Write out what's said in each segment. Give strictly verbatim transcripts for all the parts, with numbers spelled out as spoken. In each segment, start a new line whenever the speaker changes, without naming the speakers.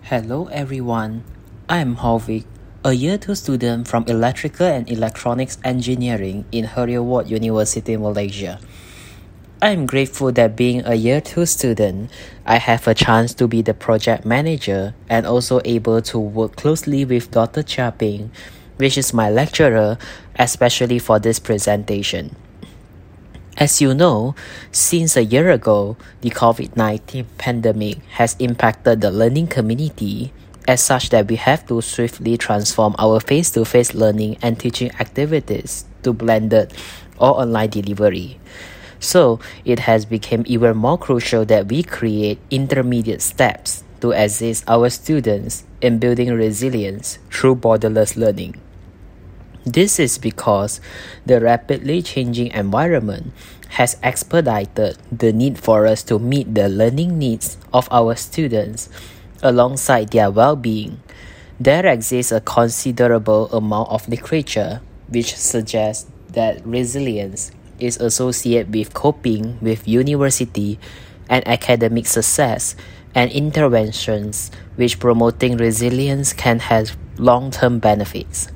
Hello everyone, I am Hovik, a year two student from Electrical and Electronics Engineering in Heriot University, Malaysia. I am grateful that being a year two student, I have a chance to be the project manager and also able to work closely with Doctor Chia Ping, which is my lecturer, especially for this presentation. As you know, since a year ago, the COVID nineteen pandemic has impacted the learning community as such that we have to swiftly transform our face-to-face learning and teaching activities to blended or online delivery. So, it has become even more crucial that we create intermediate steps to assist our students in building resilience through borderless learning. This is because the rapidly changing environment has expedited the need for us to meet the learning needs of our students alongside their well-being. There exists a considerable amount of literature which suggests that resilience is associated with coping with university and academic success, and interventions which promoting resilience can have long-term benefits.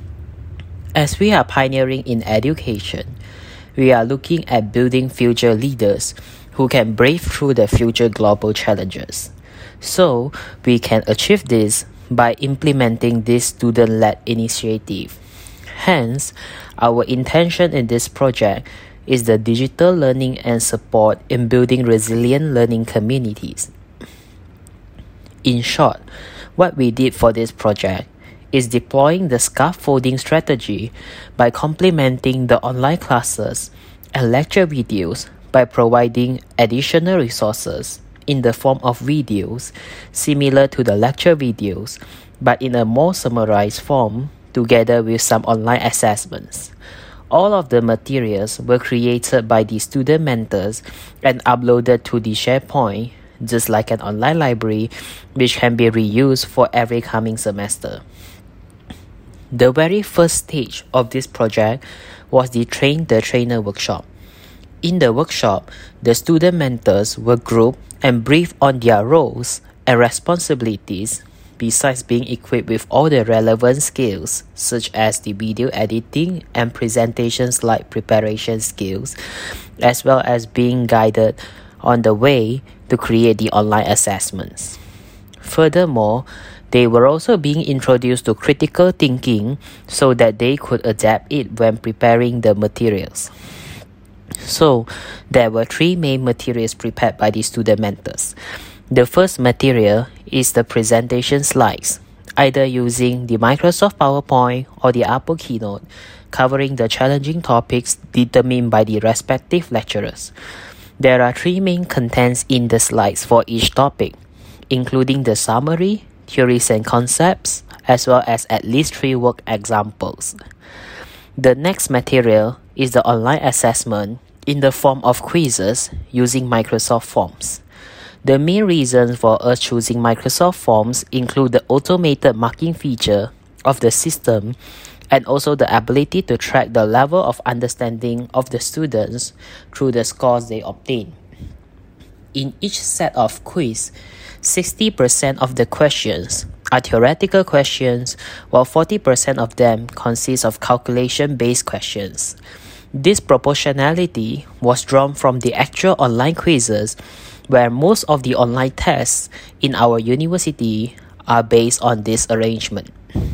As we are pioneering in education, we are looking at building future leaders who can brave through the future global challenges. So, we can achieve this by implementing this student-led initiative. Hence, our intention in this project is the digital learning and support in building resilient learning communities. In short, what we did for this project is deploying the scaffolding strategy by complementing the online classes and lecture videos by providing additional resources in the form of videos similar to the lecture videos but in a more summarized form together with some online assessments. All of the materials were created by the student mentors and uploaded to the SharePoint, just like an online library which can be reused for every coming semester. The very first stage of this project was the Train the Trainer workshop. In the workshop, the student mentors were grouped and briefed on their roles and responsibilities, besides being equipped with all the relevant skills such as the video editing and presentation slide preparation skills, as well as being guided on the way to create the online assessments. Furthermore, they were also being introduced to critical thinking so that they could adapt it when preparing the materials. So, there were three main materials prepared by the student mentors. The first material is the presentation slides, either using the Microsoft PowerPoint or the Apple Keynote, covering the challenging topics determined by the respective lecturers. There are three main contents in the slides for each topic, including the summary, theories and concepts, as well as at least three work examples. The next material is the online assessment in the form of quizzes using Microsoft Forms. The main reasons for us choosing Microsoft Forms include the automated marking feature of the system and also the ability to track the level of understanding of the students through the scores they obtain. In each set of quiz, sixty percent of the questions are theoretical questions, while forty percent of them consist of calculation-based questions. This proportionality was drawn from the actual online quizzes, where most of the online tests in our university are based on this arrangement.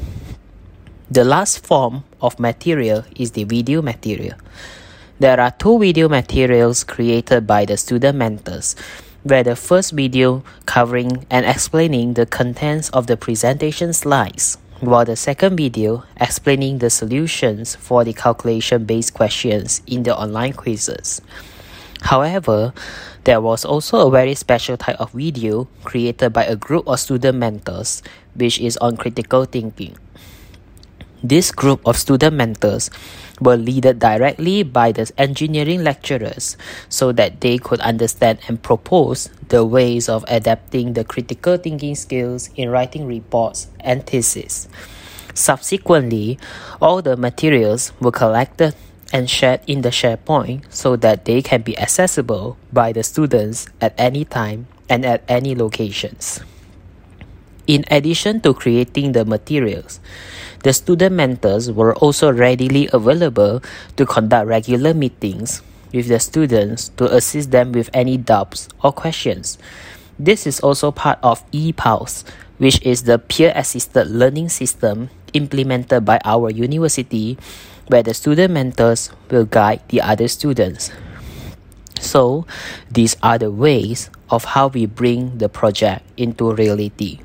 The last form of material is the video material. There are two video materials created by the student mentors, where the first video covering and explaining the contents of the presentation slides, while the second video explaining the solutions for the calculation-based questions in the online quizzes. However, there was also a very special type of video created by a group of student mentors, which is on critical thinking. This group of student mentors were led directly by the engineering lecturers so that they could understand and propose the ways of adapting the critical thinking skills in writing reports and theses. Subsequently, all the materials were collected and shared in the SharePoint so that they can be accessible by the students at any time and at any locations. In addition to creating the materials, the student mentors were also readily available to conduct regular meetings with the students to assist them with any doubts or questions. This is also part of ePulse, which is the peer-assisted learning system implemented by our university, where the student mentors will guide the other students. So, these are the ways of how we bring the project into reality.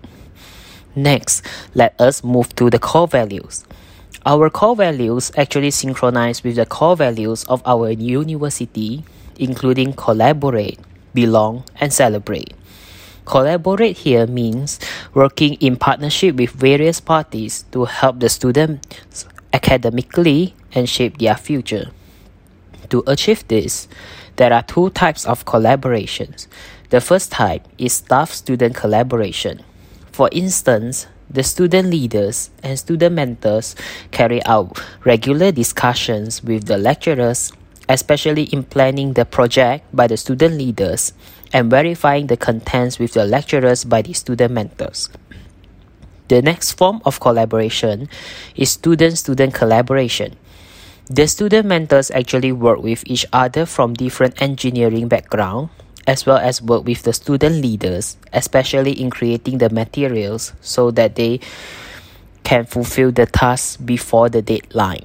Next, let us move to the core values. Our core values actually synchronize with the core values of our university, including collaborate, belong, and celebrate. Collaborate here means working in partnership with various parties to help the students academically and shape their future. To achieve this, there are two types of collaborations. The first type is staff-student collaboration. For instance, the student leaders and student mentors carry out regular discussions with the lecturers, especially in planning the project by the student leaders and verifying the contents with the lecturers by the student mentors. The next form of collaboration is student-student collaboration. The student mentors actually work with each other from different engineering backgrounds, as well as work with the student leaders, especially in creating the materials so that they can fulfill the tasks before the deadline.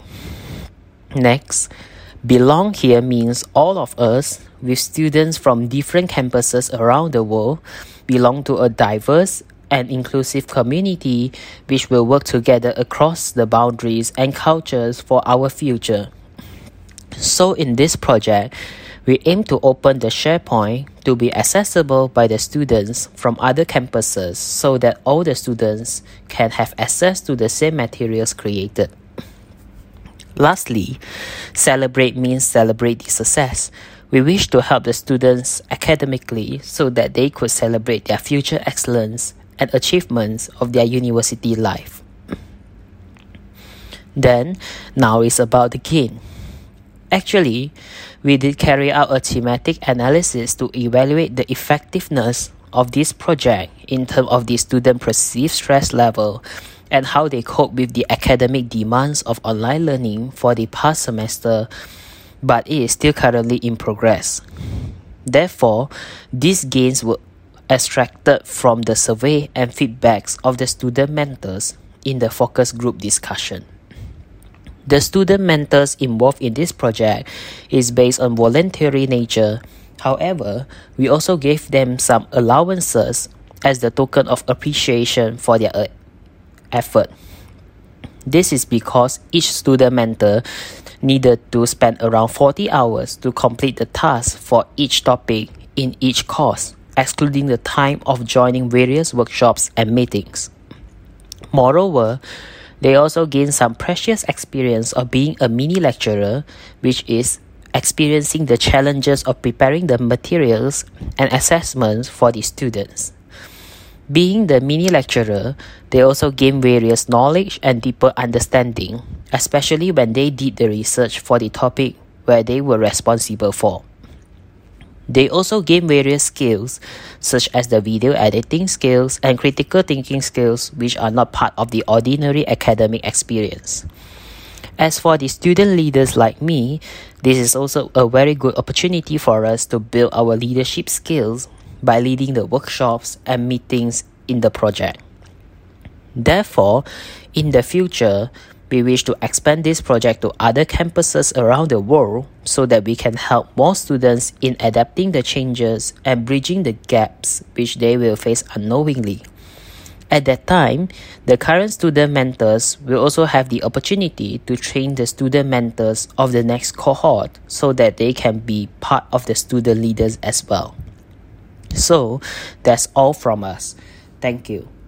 Next, belong here means all of us, with students from different campuses around the world, belong to a diverse and inclusive community which will work together across the boundaries and cultures for our future. So in this project, we aim to open the SharePoint to be accessible by the students from other campuses so that all the students can have access to the same materials created. Lastly, celebrate means celebrate the success. We wish to help the students academically so that they could celebrate their future excellence and achievements of their university life. Then, now is about the gain. Actually, we did carry out a thematic analysis to evaluate the effectiveness of this project in terms of the student perceived stress level and how they cope with the academic demands of online learning for the past semester, but it is still currently in progress. Therefore, these gains were extracted from the survey and feedbacks of the student mentors in the focus group discussion. The student mentors involved in this project is based on voluntary nature. However, we also gave them some allowances as the token of appreciation for their uh, effort. This is because each student mentor needed to spend around forty hours to complete the task for each topic in each course, excluding the time of joining various workshops and meetings. Moreover, they also gain some precious experience of being a mini lecturer, which is experiencing the challenges of preparing the materials and assessments for the students. Being the mini lecturer, they also gain various knowledge and deeper understanding, especially when they did the research for the topic where they were responsible for. They also gain various skills, such as the video editing skills and critical thinking skills, which are not part of the ordinary academic experience. As for the student leaders like me, this is also a very good opportunity for us to build our leadership skills by leading the workshops and meetings in the project. Therefore, in the future, we wish to expand this project to other campuses around the world so that we can help more students in adapting the changes and bridging the gaps which they will face unknowingly. At that time, the current student mentors will also have the opportunity to train the student mentors of the next cohort so that they can be part of the student leaders as well. So, that's all from us. Thank you.